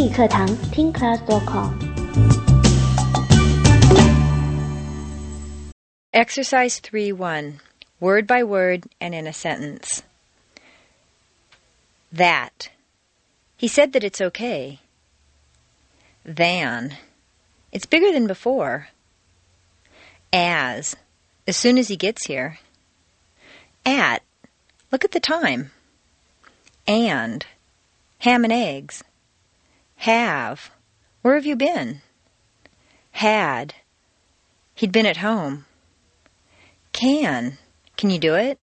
英语课堂听 class.com。 Exercise 3-1, word by word and in a sentence. That. He said that it's okay. Than. It's bigger than before. As soon as he gets here. At. Look at the time. And. Ham and eggs. Have. Where have you been? Had. He'd been at home. Can you do it?